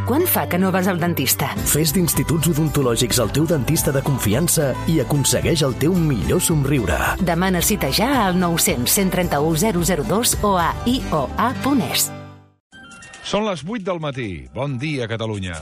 Quant fa que no vas al dentista? Fes d'Instituts Odontològics el teu dentista de confiança i aconsegueix el teu millor somriure. Demana cita ja al 900 131 002 o a ioa.es. Són les 8 del matí. Bon dia, Catalunya.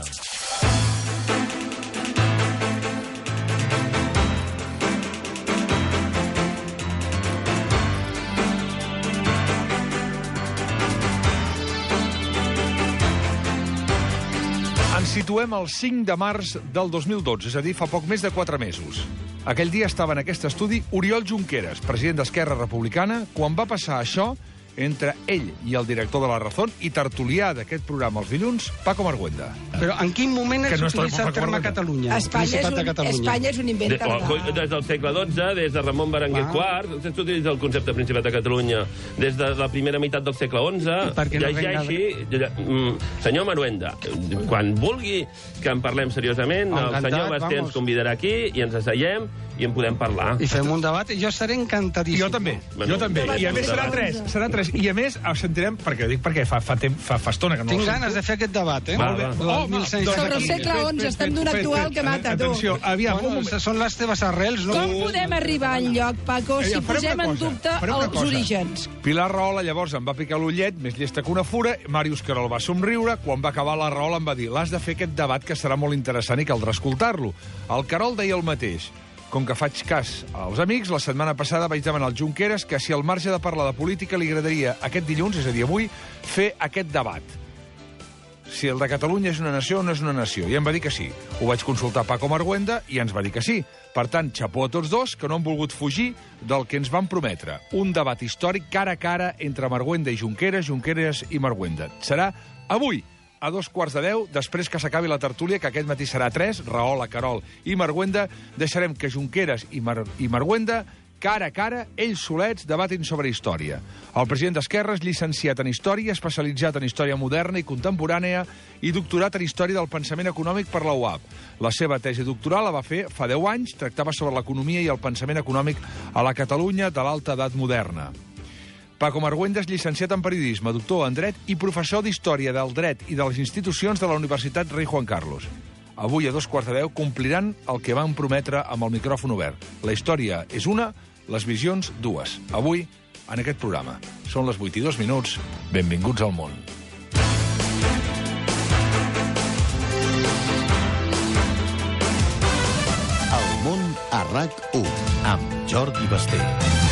Ens situem el 5 de març del 2012, és a dir, fa poc més de 4 mesos. Aquell dia estava en aquest estudi Oriol Junqueras, president d'Esquerra Republicana, quan va passar això entre ell i el director de La Razón i tertulià d'aquest programa els dilluns, Paco Marguenda. Però en quin moment s'utilitza el terme Catalunya? Espanya és un invent tardà. Des del segle XII, des de Ramon Berenguer IV, s'utilitza el concepte de Principat de Catalunya des de la primera meitat del segle XI. Llegeixi, senyor Marguenda, quan vulgui que en parlem seriosament, el senyor Basté ens convidarà aquí i ens asseiem i en podem parlar. I fem un debat, i jo estaré encantadíssim. Jo també. I a més serà tres. I a més sentirem, perquè fa estona que no... Tinc ganes de fer aquest debat, eh? Sobre el segle XI, estem d'un actual que mata, tu. Atenció, aviam... Són les teves arrels, no? Com podem arribar enlloc, Paco, si posem en dubte els orígens? Pilar Rahola llavors em va picar l'ullet, més llesta que una fura, Màrius Querol va somriure, quan va acabar la Rahola em va dir l'has de fer aquest debat que serà molt interessant i caldrà escoltar-lo. El Querol deia el mateix. Com que faig cas als amics, la setmana passada vaig demanar al Junqueras que si al marge de parlar de política li agradaria aquest dilluns, és a dir, avui, fer aquest debat. Si el de Catalunya és una nació o no és una nació. I em va dir que sí. Ho vaig consultar a Paco Marguenda i ens va dir que sí. Per tant, xapó a tots dos, que no han volgut fugir del que ens van prometre. Un debat històric cara a cara entre Marguenda i Junqueras, Junqueras i Marguenda. Serà avui, a 2:15, després que s'acabi la tertúlia, que aquest matí serà 3, Rahola, Querol i Marguenda, deixarem que Junqueras i Marguenda, cara a cara, ells solets, debatin sobre història. El president d'Esquerra és llicenciat en Història, especialitzat en Història moderna i contemporània i doctorat en Història del pensament econòmic per la UAB. La seva tesi doctoral la va fer fa 10 anys, tractava sobre l'economia i el pensament econòmic a la Catalunya de l'alta edat moderna. Paco Marguenda és llicenciat en Periodisme, doctor en Dret i professor d'Història del Dret i de les Institucions de la Universitat Rei Juan Carlos. Avui, a 2:15, compliran el que van prometre amb el micròfon obert. La història és una, les visions dues. Avui, en aquest programa. Són les 8:02. Benvinguts al món. El món a RAC1, amb Jordi Basté.